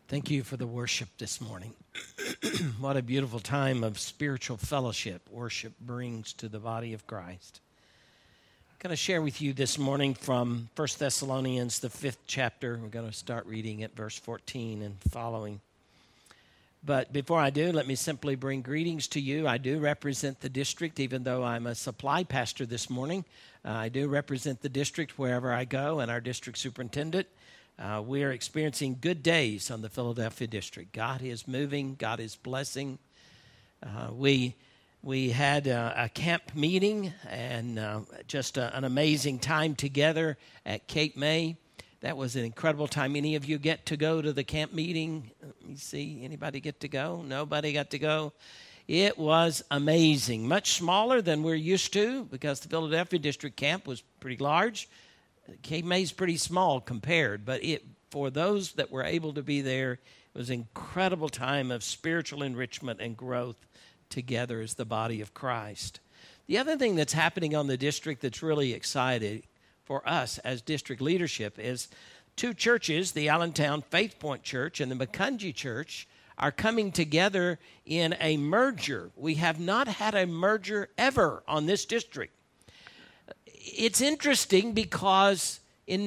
Thank you for the worship this morning. What a beautiful time of spiritual fellowship worship brings to the body of Christ. I'm going to share with you this morning from 1 Thessalonians, the 5th chapter. We're going to start reading at verse 14 and following. But before I do, let me simply bring greetings to you. I do represent the district, even though I'm a supply pastor this morning. I do represent the district wherever I go, and our district superintendent. We are experiencing good days on the Philadelphia district. God is moving. God is blessing. We had a camp meeting and just an amazing time together at Cape May. That was an incredible time. Any of you get to go to the camp meeting? Let me see. Anybody get to go? Nobody got to go. It was amazing. Much smaller than we're used to because the Philadelphia district camp was pretty large. Cape May is pretty small compared, but for those that were able to be there, it was an incredible time of spiritual enrichment and growth together as the body of Christ. The other thing that's happening on the district that's really exciting for us as district leadership is two churches, the Allentown Faith Point Church and the Macungie Church, are coming together in a merger. We have not had a merger ever on this district. It's interesting because in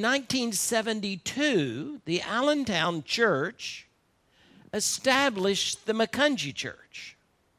1972, the Allentown Church established the Macungie Church.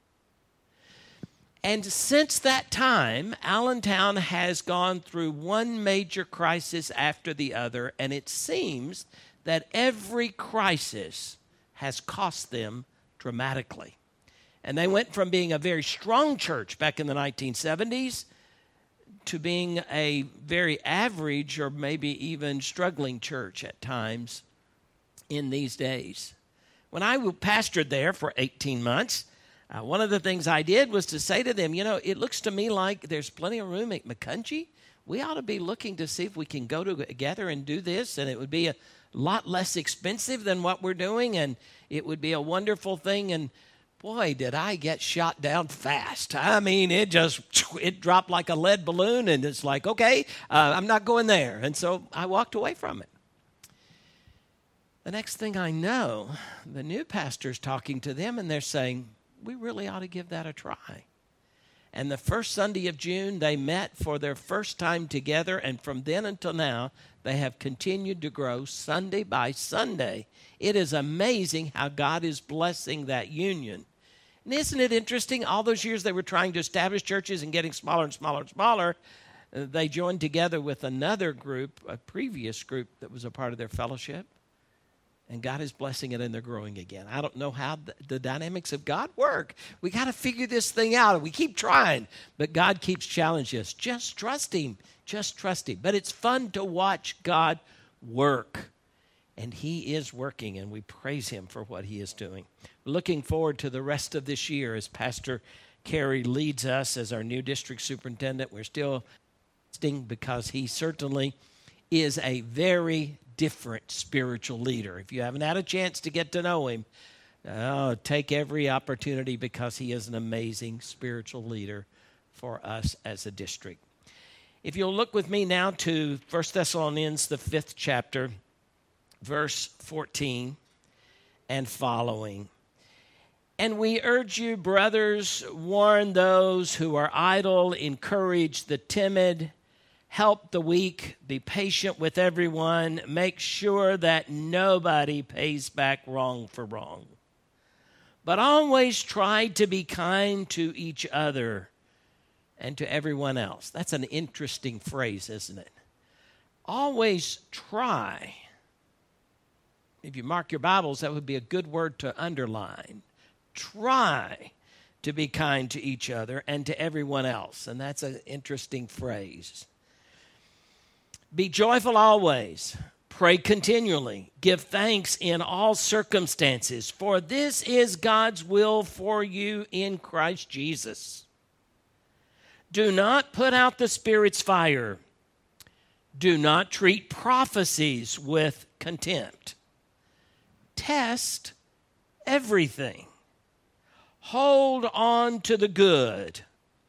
And since that time, Allentown has gone through one major crisis after the other, and it seems that every crisis has cost them dramatically. And they went from being a very strong church back in the 1970s to being a very average or maybe even struggling church at times in these days. When I pastored there for 18 months, one of the things I did was to say to them, it looks to me like there's plenty of room at Macungie. We ought to be looking to see if we can go together and do this, and it would be a lot less expensive than what we're doing, and it would be a wonderful thing. And boy, did I get shot down fast. I mean, it dropped like a lead balloon, and it's like, okay, I'm not going there. And so I walked away from it. The next thing I know, the new pastor's talking to them, and they're saying, we really ought to give that a try. And the first Sunday of June, they met for their first time together, and from then until now, they have continued to grow Sunday by Sunday. It is amazing how God is blessing that union. And isn't it interesting? All those years they were trying to establish churches and getting smaller and smaller and smaller, they joined together with another group, a previous group that was a part of their fellowship. And God is blessing it, and they're growing again. I don't know how the dynamics of God work. We got to figure this thing out. We keep trying, but God keeps challenging us. Just trust Him. Just trust Him. But it's fun to watch God work. And He is working, and we praise Him for what He is doing. Looking forward to the rest of this year as Pastor Carey leads us as our new district superintendent. We're still listening because he certainly is a very different spiritual leader. If you haven't had a chance to get to know him, take every opportunity because he is an amazing spiritual leader for us as a district. If you'll look with me now to 1 Thessalonians, the 5th chapter, verse 14 and following. And we urge you, brothers, warn those who are idle, encourage the timid, help the weak, be patient with everyone, make sure that nobody pays back wrong for wrong. But always try to be kind to each other and to everyone else. That's an interesting phrase, isn't it? Always try. If you mark your Bibles, that would be a good word to underline. Try to be kind to each other and to everyone else. And that's an interesting phrase. Be joyful always. Pray continually. Give thanks in all circumstances, for this is God's will for you in Christ Jesus. Do not put out the Spirit's fire. Do not treat prophecies with contempt. Test everything. Hold on to the good.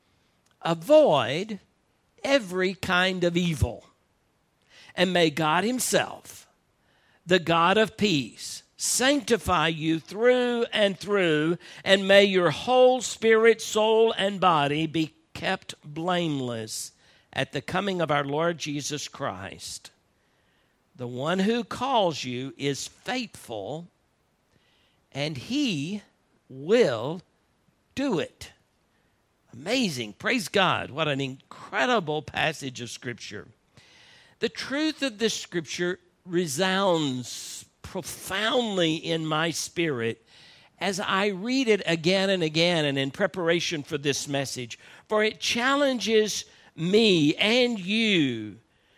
Avoid every kind of evil. And may God Himself, the God of peace, sanctify you through and through, and may your whole spirit, soul, and body be kept blameless at the coming of our Lord Jesus Christ. The one who calls you is faithful, and he will do it. Amazing. Praise God. What an incredible passage of Scripture. The truth of this Scripture resounds profoundly in my spirit as I read it again and again and in preparation for this message, for it challenges me and you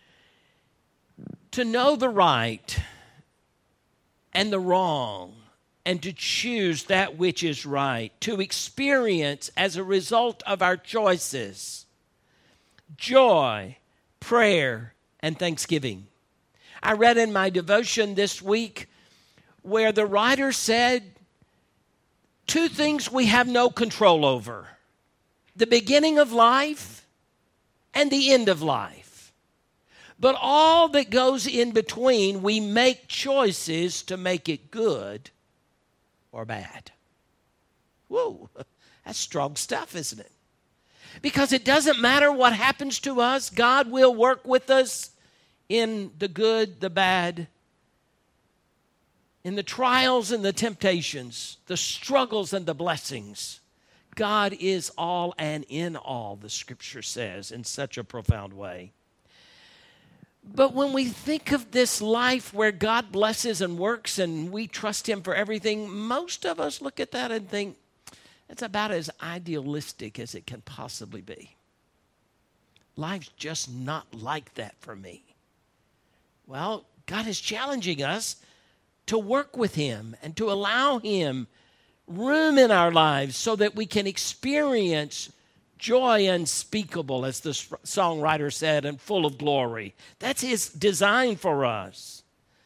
to know the right and the wrong, and to choose that which is right, to experience as a result of our choices joy, prayer, and thanksgiving. I read in my devotion this week where the writer said, two things we have no control over: the beginning of life and the end of life. But all that goes in between, we make choices to make it good or bad. Whoa, that's strong stuff, isn't it? Because it doesn't matter what happens to us, God will work with us in the good, the bad, in the trials and the temptations, the struggles and the blessings. God is all and in all, the Scripture says, in such a profound way. But when we think of this life where God blesses and works and we trust Him for everything, most of us look at that and think, it's about as idealistic as it can possibly be. Life's just not like that for me. Well, God is challenging us to work with Him and to allow Him room in our lives so that we can experience joy unspeakable, as the songwriter said, and full of glory. That's His design for us.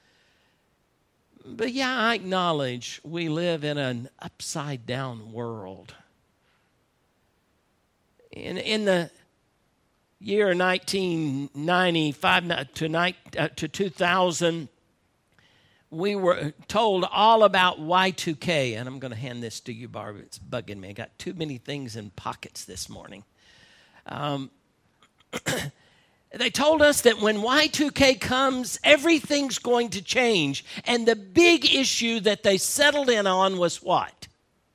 But yeah, I acknowledge we live in an upside-down world. In the year 1995 to 2000, we were told all about Y2K, and I'm going to hand this to you, Barb. It's bugging me. I got too many things in pockets this morning. They told us that when Y2K comes, everything's going to change. And the big issue that they settled in on was what?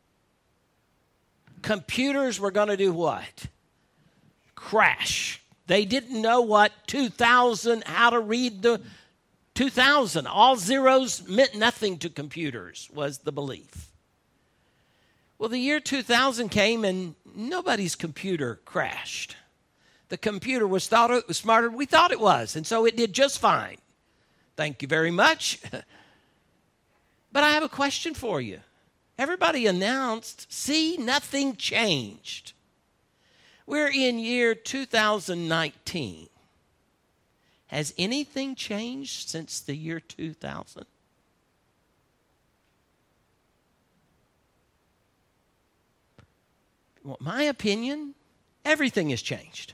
Computers were going to do what? Crash. They didn't know what 2000, how to read the 2000. All zeros meant nothing to computers, was the belief. Well, the year 2000 came and nobody's computer crashed. The computer was thought it was smarter than we thought it was, and so it did just fine. Thank you very much. But I have a question for you. Everybody announced, see, nothing changed. We're in year 2019. Has anything changed since the year 2000? Well, my opinion, everything has changed.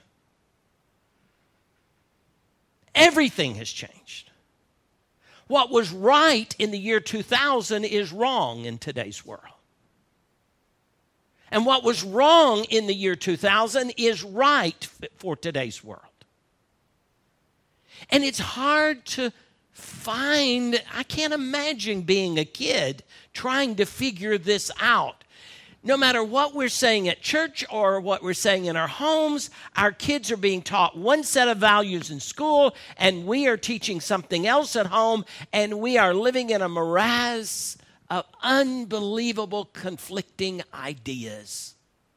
Everything has changed. What was right in the year 2000 is wrong in today's world. And what was wrong in the year 2000 is right for today's world. And it's hard to find, I can't imagine being a kid trying to figure this out. No matter what we're saying at church or what we're saying in our homes, our kids are being taught one set of values in school, and we are teaching something else at home, and we are living in a morass of unbelievable conflicting ideas.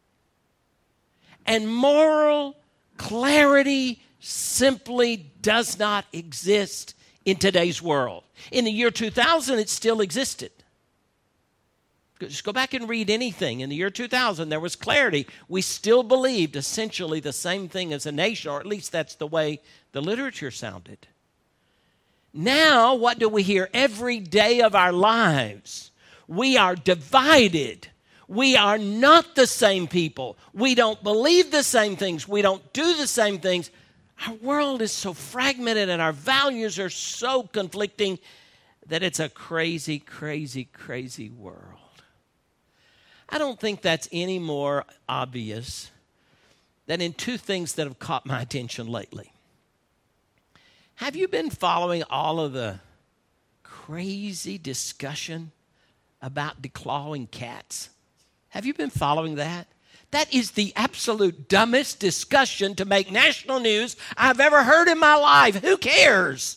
And moral clarity simply does not exist in today's world. In the year 2000, it still existed. Just go back and read anything. In the year 2000, there was clarity. We still believed essentially the same thing as a nation, or at least that's the way the literature sounded. Now, what do we hear every day of our lives? We are divided. We are not the same people. We don't believe the same things. We don't do the same things. Our world is so fragmented and our values are so conflicting that it's a crazy, crazy, crazy world. I don't think that's any more obvious than in two things that have caught my attention lately. Have you been following all of the crazy discussion about declawing cats? Have you been following that? That is the absolute dumbest discussion to make national news I've ever heard in my life. Who cares?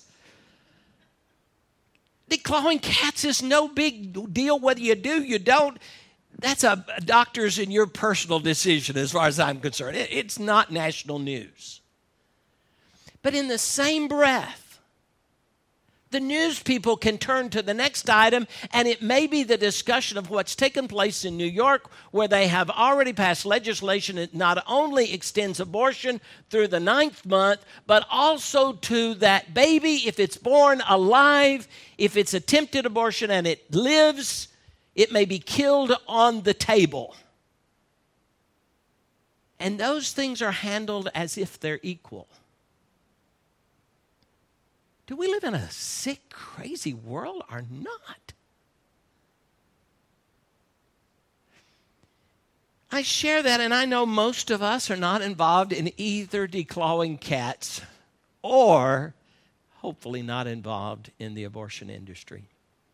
Declawing cats is no big deal whether you do, you don't. That's a doctor's and your personal decision as far as I'm concerned. It's not national news. But in the same breath, the news people can turn to the next item, and it may be the discussion of what's taken place in New York, where they have already passed legislation that not only extends abortion through the 9th month, but also to that baby, if it's born alive, if it's attempted abortion and it lives, it may be killed on the table. And those things are handled as if they're equal. Do we live in a sick, crazy world or not? I share that, and I know most of us are not involved in either declawing cats or hopefully not involved in the abortion industry.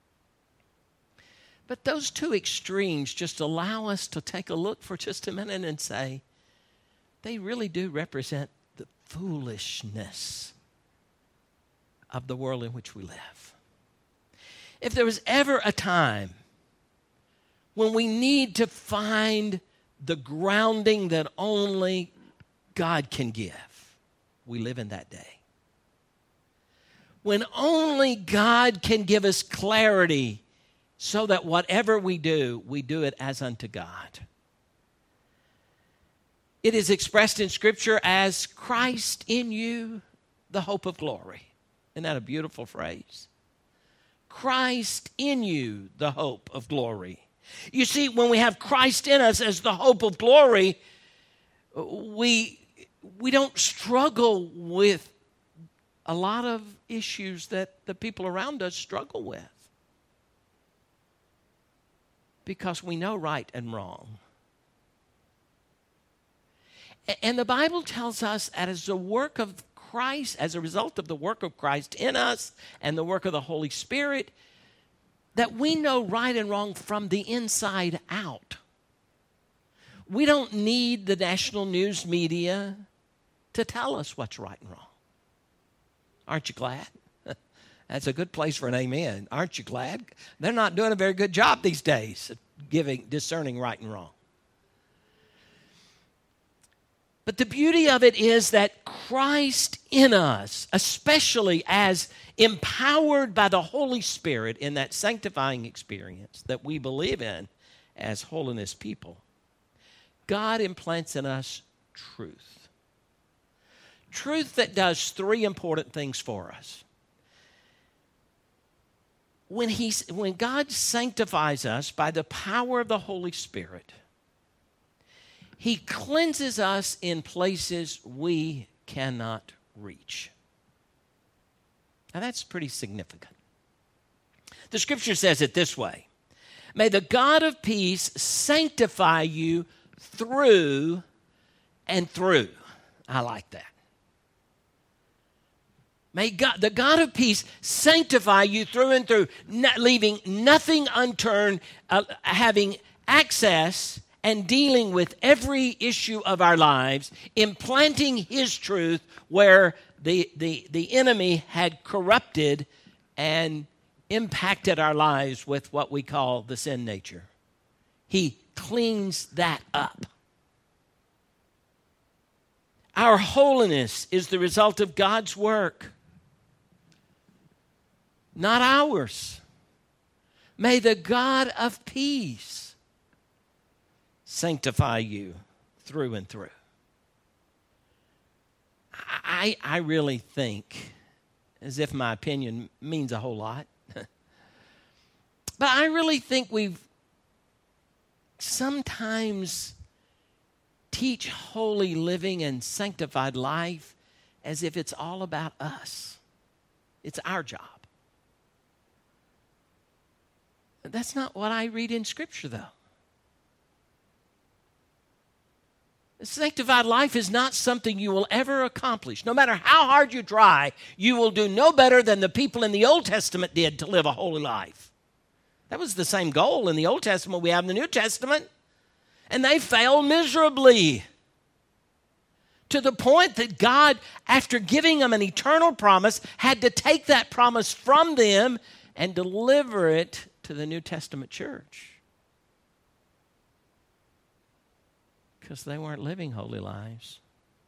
But those two extremes just allow us to take a look for just a minute and say, they really do represent the foolishness of the world in which we live. If there was ever a time when we need to find the grounding that only God can give, we live in that day. When only God can give us clarity so that whatever we do it as unto God. It is expressed in Scripture as Christ in you, the hope of glory. Isn't that a beautiful phrase? Christ in you, the hope of glory. You see, when we have Christ in us as the hope of glory, we don't struggle with a lot of issues that the people around us struggle with. Because we know right and wrong. And the Bible tells us that as a work of Christ, as a result of the work of Christ in us and the work of the Holy Spirit, that we know right and wrong from the inside out. We don't need the national news media to tell us what's right and wrong. Aren't you glad? That's a good place for an amen. Aren't you glad? They're not doing a very good job these days of discerning right and wrong. But the beauty of it is that Christ in us, especially as empowered by the Holy Spirit in that sanctifying experience that we believe in as holiness people, God implants in us truth. Truth that does three important things for us. When God sanctifies us by the power of the Holy Spirit, He cleanses us in places we cannot reach. Now that's pretty significant. The Scripture says it this way: may the God of peace sanctify you through and through. I like that. May God, the God of peace, sanctify you through and through, leaving nothing unturned, having access and dealing with every issue of our lives, implanting His truth where the enemy had corrupted and impacted our lives with what we call the sin nature. He cleans that up. Our holiness is the result of God's work, not ours. May the God of peace sanctify you through and through. I really think, as if my opinion means a whole lot, but I really think we've sometimes teach holy living and sanctified life as if it's all about us. It's our job. That's not what I read in Scripture, though. A sanctified life is not something you will ever accomplish. No matter how hard you try, you will do no better than the people in the Old Testament did to live a holy life. That was the same goal in the Old Testament we have in the New Testament. And they failed miserably, to the point that God, after giving them an eternal promise, had to take that promise from them and deliver it to the New Testament church. Because they weren't living holy lives.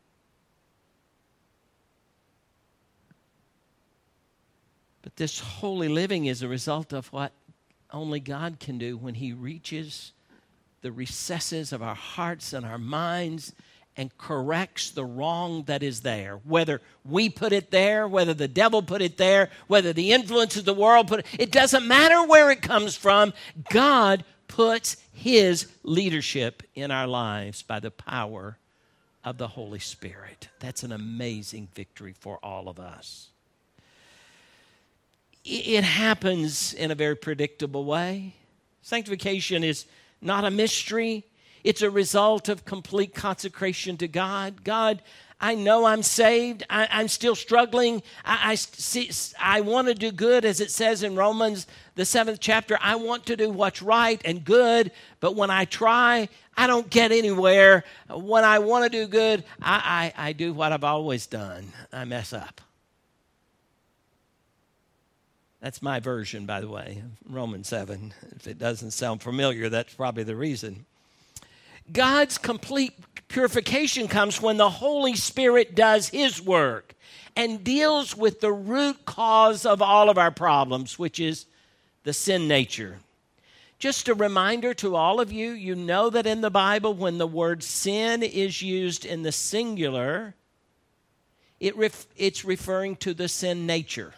But this holy living is a result of what only God can do when He reaches the recesses of our hearts and our minds and corrects the wrong that is there. Whether we put it there, whether the devil put it there, whether the influence of the world put it, it doesn't matter where it comes from. God puts His leadership in our lives by the power of the Holy Spirit. That's an amazing victory for all of us. It happens in a very predictable way. Sanctification is not a mystery. It's a result of complete consecration to God. God, I know I'm saved. I'm still struggling. I want to do good, as it says in Romans, the 7th chapter. I want to do what's right and good, but when I try, I don't get anywhere. When I want to do good, I do what I've always done. I mess up. That's my version, by the way, Romans 7. If it doesn't sound familiar, that's probably the reason. God's complete purification comes when the Holy Spirit does His work and deals with the root cause of all of our problems, which is the sin nature. Just a reminder to all of you, you know that in the Bible, when the word sin is used in the singular, it's referring to the sin nature.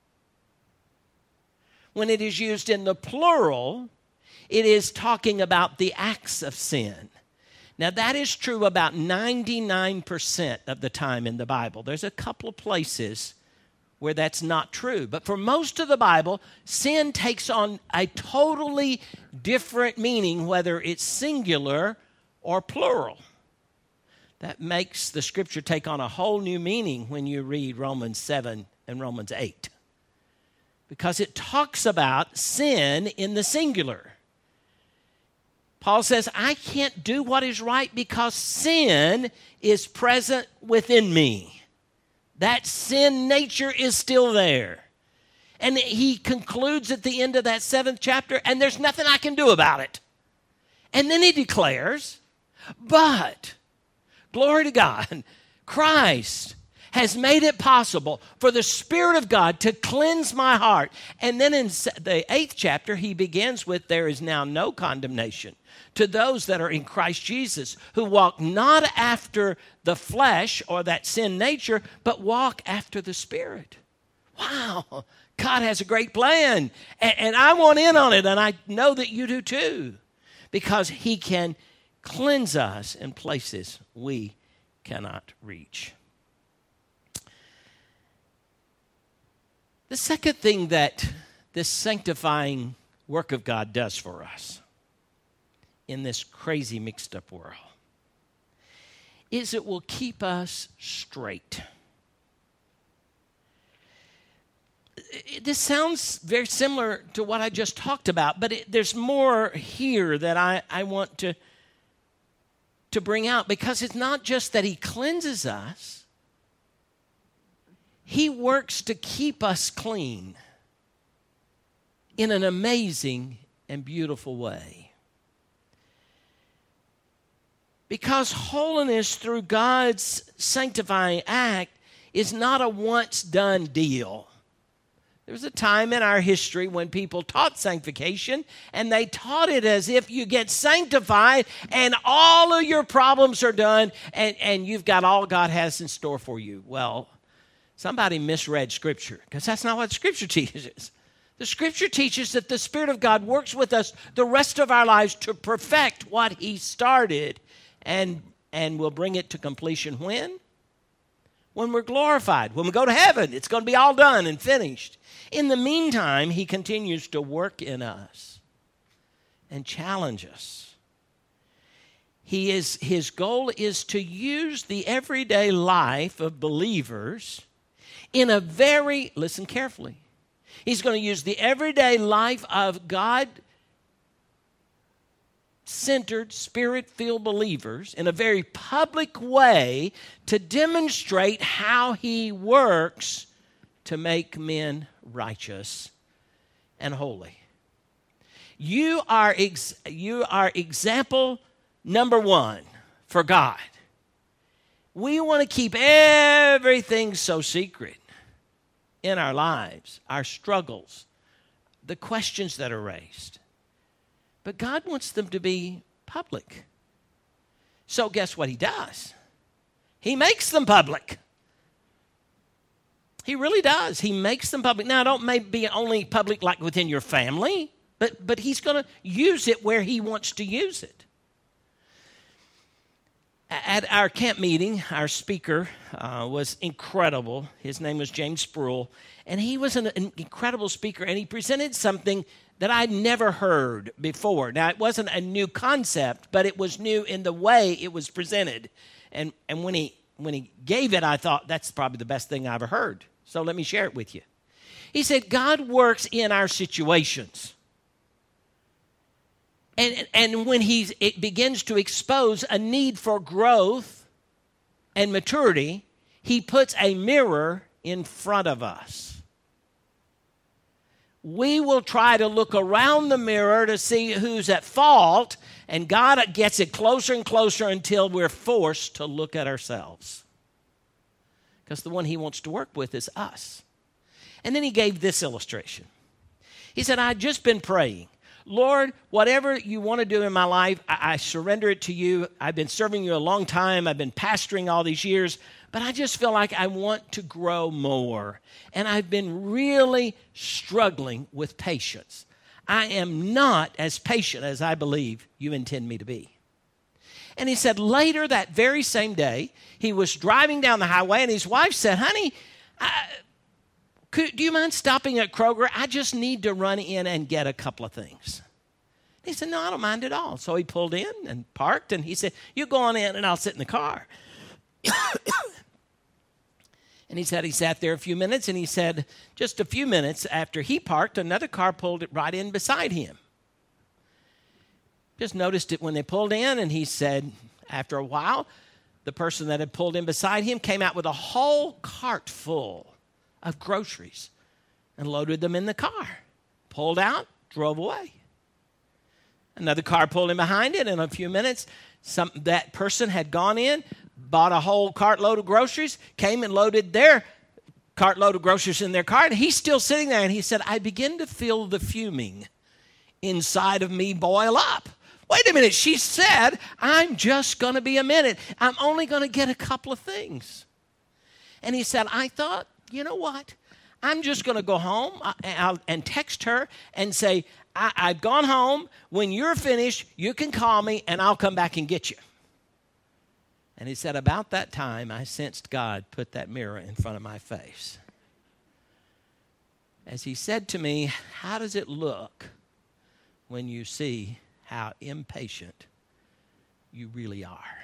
When it is used in the plural, it is talking about the acts of sin. Now, that is true about 99% of the time in the Bible. There's a couple of places where that's not true. But for most of the Bible, sin takes on a totally different meaning, whether it's singular or plural. That makes the Scripture take on a whole new meaning when you read Romans 7 and Romans 8. Because it talks about sin in the singular. Paul says, I can't do what is right because sin is present within me. That sin nature is still there. And he concludes at the end of that 7th chapter, and there's nothing I can do about it. And then he declares, but, glory to God, Christ has made it possible for the Spirit of God to cleanse my heart. And then in the 8th chapter, he begins with, there is now no condemnation to those that are in Christ Jesus, who walk not after the flesh or that sin nature, but walk after the Spirit. Wow, God has a great plan, and I want in on it, and I know that you do too, because He can cleanse us in places we cannot reach. The second thing that this sanctifying work of God does for us in this crazy mixed up world is it will keep us straight. This sounds very similar to what I just talked about, but there's more here that I want to bring out, because it's not just that He cleanses us. He works to keep us clean in an amazing and beautiful way. Because holiness through God's sanctifying act is not a once-done deal. There was a time in our history when people taught sanctification, and they taught it as if you get sanctified and all of your problems are done and you've got all God has in store for you. Well, somebody misread Scripture, because that's not what Scripture teaches. The Scripture teaches that the Spirit of God works with us the rest of our lives to perfect what He started, and will bring it to completion when? When we're glorified. When we go to heaven, it's going to be all done and finished. In the meantime, He continues to work in us. and challenge us. His goal is to use the everyday life of believers in a very, listen carefully, he's going to use the everyday life of God-centered, Spirit-filled believers in a very public way to demonstrate how he works to make men righteous and holy. You are example number one for God. We want to keep everything so secret in our lives, our struggles, the questions that are raised. But God wants them to be public. So guess what he does? He makes them public. He really does. He makes them public. Now, don't maybe be only public like within your family, but he's going to use it where he wants to use it. At our camp meeting, our speaker was incredible. His name was James Sproul, and he was an incredible speaker, and he presented something that I'd never heard before. Now, it wasn't a new concept, but it was new in the way it was presented. And when he gave it, I thought, that's probably the best thing I ever heard. So let me share it with you. He said, God works in our situations. And when it begins to expose a need for growth and maturity, he puts a mirror in front of us. We will try to look around the mirror to see who's at fault, and God gets it closer and closer until we're forced to look at ourselves. Because the one he wants to work with is us. And then he gave this illustration. He said, I'd just been praying. Lord, whatever you want to do in my life, I surrender it to you. I've been serving you a long time. I've been pastoring all these years, but I just feel like I want to grow more. And I've been really struggling with patience. I am not as patient as I believe you intend me to be. And he said later that very same day, he was driving down the highway and his wife said, honey, do you mind stopping at Kroger? I just need to run in and get a couple of things. He said, no, I don't mind at all. So he pulled in and parked, and he said, you go on in and I'll sit in the car. And he said he sat there a few minutes, and he said just a few minutes after he parked, another car pulled it right in beside him. Just noticed it when they pulled in, and he said after a while, the person that had pulled in beside him came out with a whole cart full of groceries and loaded them in the car, pulled out, drove away. Another car pulled in behind it. In a few minutes, that person had gone in, bought a whole cartload of groceries, came and loaded their cartload of groceries in their car, and he's still sitting there, and he said, I begin to feel the fuming inside of me boil up. Wait a minute, she said, I'm just going to be a minute. I'm only going to get a couple of things. And he said, I thought, you know what? I'm just going to go home and text her and say, I've gone home. When you're finished, you can call me and I'll come back and get you. And he said, about that time, I sensed God put that mirror in front of my face. As he said to me, how does it look when you see how impatient you really are?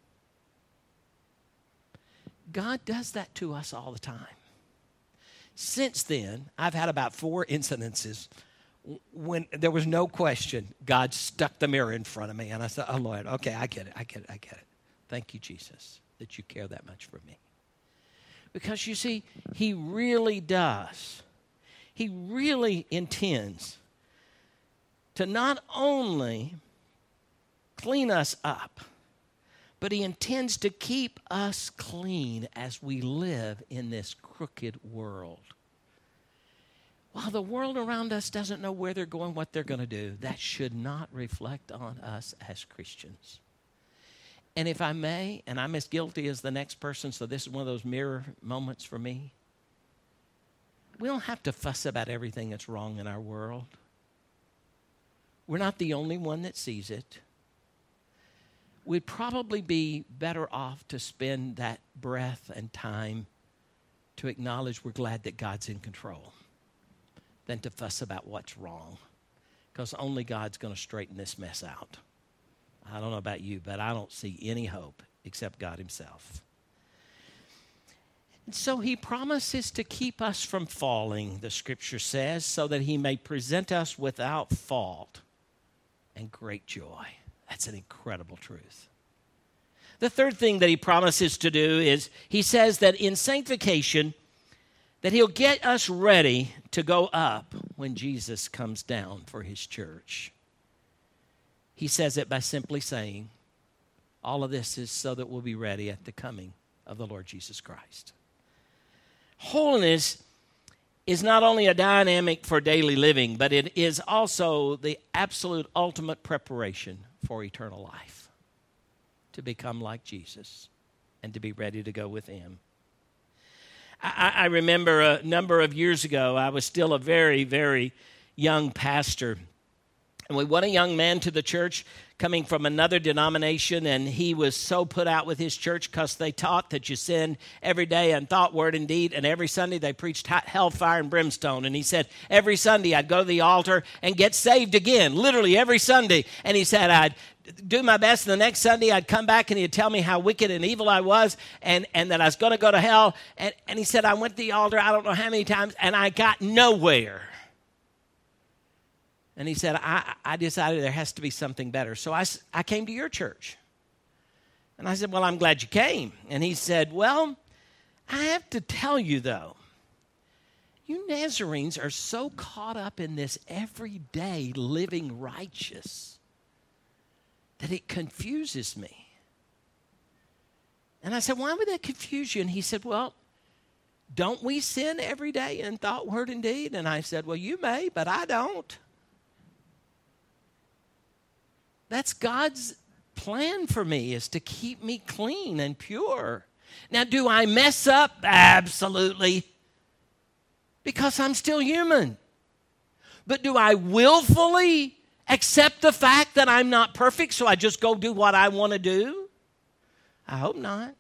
God does that to us all the time. Since then, I've had about 4 incidences when there was no question God stuck the mirror in front of me. And I said, oh, Lord, okay, I get it. Thank you, Jesus, that you care that much for me. Because you see, he really does. He really intends to not only clean us up, but he intends to keep us clean as we live in this crooked world. While the world around us doesn't know where they're going, what they're going to do, that should not reflect on us as Christians. And if I may, and I'm as guilty as the next person, so this is one of those mirror moments for me, we don't have to fuss about everything that's wrong in our world. We're not the only one that sees it. We'd probably be better off to spend that breath and time to acknowledge we're glad that God's in control than to fuss about what's wrong. because only God's going to straighten this mess out. I don't know about you, but I don't see any hope except God himself. And so he promises to keep us from falling, the scripture says, so that he may present us without fault and great joy. That's an incredible truth. The third thing that he promises to do is he says that in sanctification, that he'll get us ready to go up when Jesus comes down for his church. He says it by simply saying, all of this is so that we'll be ready at the coming of the Lord Jesus Christ. Holiness is not only a dynamic for daily living, but it is also the absolute ultimate preparation for eternal life, to become like Jesus and to be ready to go with him. I remember a number of years ago, I was still a very, very young pastor, and we won a young man to the church coming from another denomination, and he was so put out with his church because they taught that you sin every day in thought, word, and deed, and every Sunday they preached hellfire and brimstone. And he said, every Sunday I'd go to the altar and get saved again, literally every Sunday. And he said, I'd do my best, and the next Sunday I'd come back and he'd tell me how wicked and evil I was and that I was going to go to hell. And he said, I went to the altar I don't know how many times, and I got nowhere. And he said, I decided there has to be something better. So I came to your church. And I said, well, I'm glad you came. And he said, well, I have to tell you, though, you Nazarenes are so caught up in this everyday living righteous that it confuses me. And I said, why would that confuse you? And he said, well, don't we sin every day in thought, word, and deed? And I said, well, you may, but I don't. That's God's plan for me, is to keep me clean and pure. Now, do I mess up? Absolutely. Because I'm still human. But do I willfully accept the fact that I'm not perfect, so I just go do what I want to do? I hope not.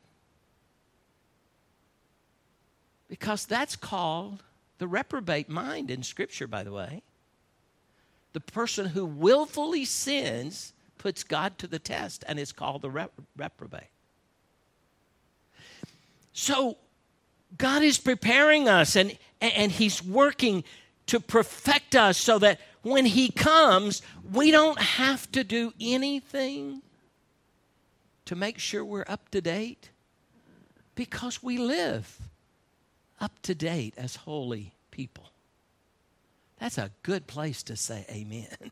Because that's called the reprobate mind in Scripture, by the way. The person who willfully sins puts God to the test, and is called the reprobate. So God is preparing us, and he's working to perfect us so that when he comes, we don't have to do anything to make sure we're up to date, because we live up to date as holy people. That's a good place to say amen.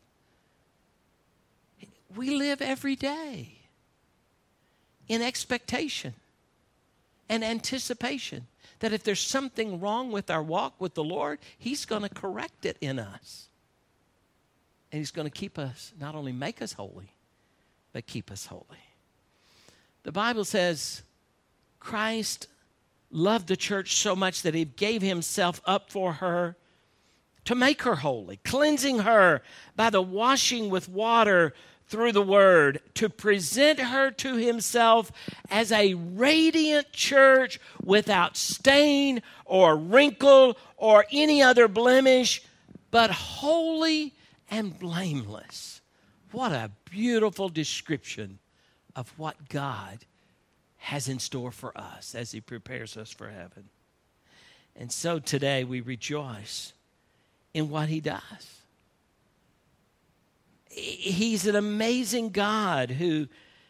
We live every day in expectation and anticipation that if there's something wrong with our walk with the Lord, he's going to correct it in us. And he's going to keep us, not only make us holy, but keep us holy. The Bible says Christ loved the church so much that he gave himself up for her to make her holy, cleansing her by the washing with water through the word, to present her to himself as a radiant church without stain or wrinkle or any other blemish, but holy and blameless. What a beautiful description of what God has in store for us as he prepares us for heaven. And so today we rejoice in what he does. He's an amazing God who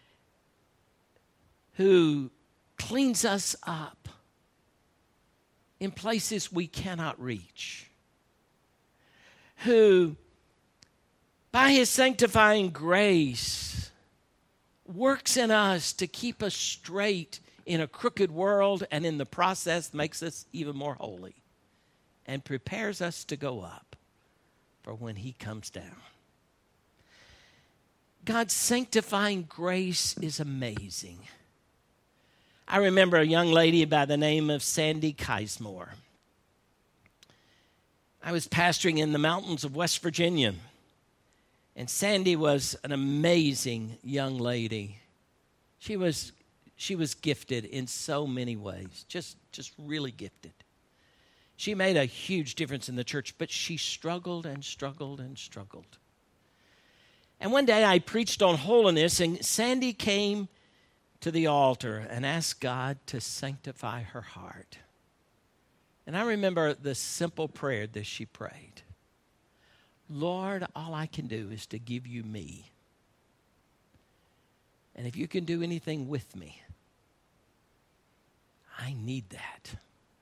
cleans us up in places we cannot reach, who by his sanctifying grace works in us to keep us straight in a crooked world, and in the process makes us even more holy and prepares us to go up for when he comes down. God's sanctifying grace is amazing. I remember a young lady by the name of Sandy Kismore. I was pastoring in the mountains of West Virginia, and Sandy was an amazing young lady. She was gifted in so many ways, just really gifted. She made a huge difference in the church, but she struggled and struggled and struggled. And one day I preached on holiness, and Sandy came to the altar and asked God to sanctify her heart. And I remember the simple prayer that she prayed. Lord, all I can do is to give you me. And if you can do anything with me, I need that.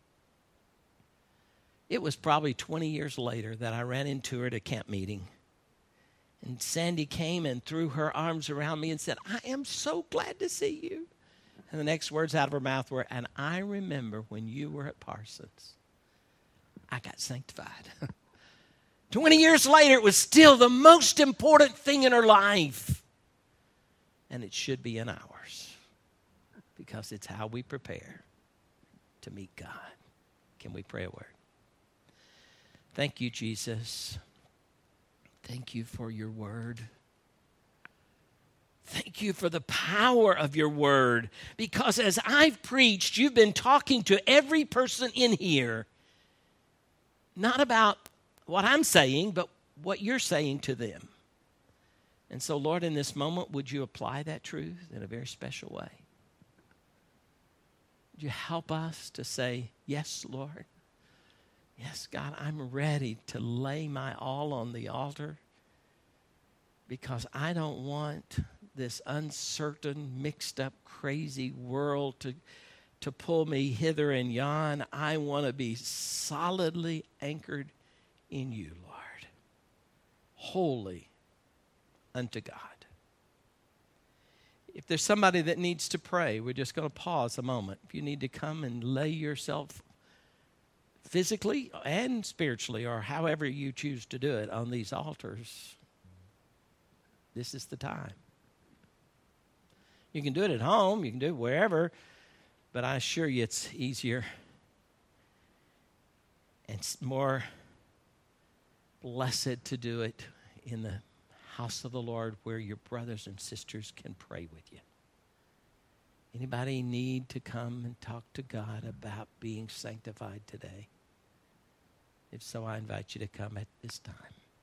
It was probably 20 years later that I ran into her at a camp meeting. And Sandy came and threw her arms around me and said, I am so glad to see you. And the next words out of her mouth were, and I remember when you were at Parsons, I got sanctified. 20 years later, it was still the most important thing in her life. And it should be in ours, because it's how we prepare to meet God. Can we pray a word? Thank you, Jesus. Thank you for your word. Thank you for the power of your word, because as I've preached, you've been talking to every person in here, not about what I'm saying, but what you're saying to them. And so, Lord, in this moment, would you apply that truth in a very special way? Would you help us to say, yes, Lord. Yes, God, I'm ready to lay my all on the altar, because I don't want this uncertain, mixed up, crazy world to pull me hither and yon. I want to be solidly anchored in you, Lord, holy unto God. If there's somebody that needs to pray, we're just going to pause a moment. If you need to come and lay yourself physically and spiritually, or however you choose to do it, on these altars, this is the time. You can do it at home, you can do it wherever, but I assure you it's easier and more blessed to do it in the house of the Lord, where your brothers and sisters can pray with you. Anybody need to come and talk to God about being sanctified today? If so, I invite you to come at this time.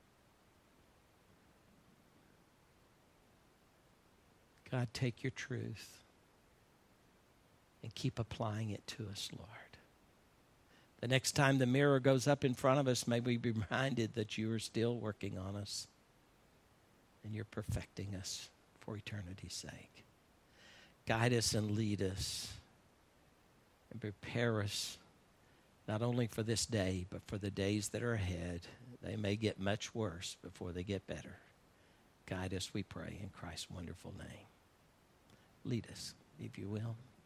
God, take your truth and keep applying it to us, Lord. The next time the mirror goes up in front of us, may we be reminded that you are still working on us and you're perfecting us for eternity's sake. Guide us and lead us and prepare us not only for this day, but for the days that are ahead. They may get much worse before they get better. Guide us, we pray, in Christ's wonderful name. Lead us, if you will.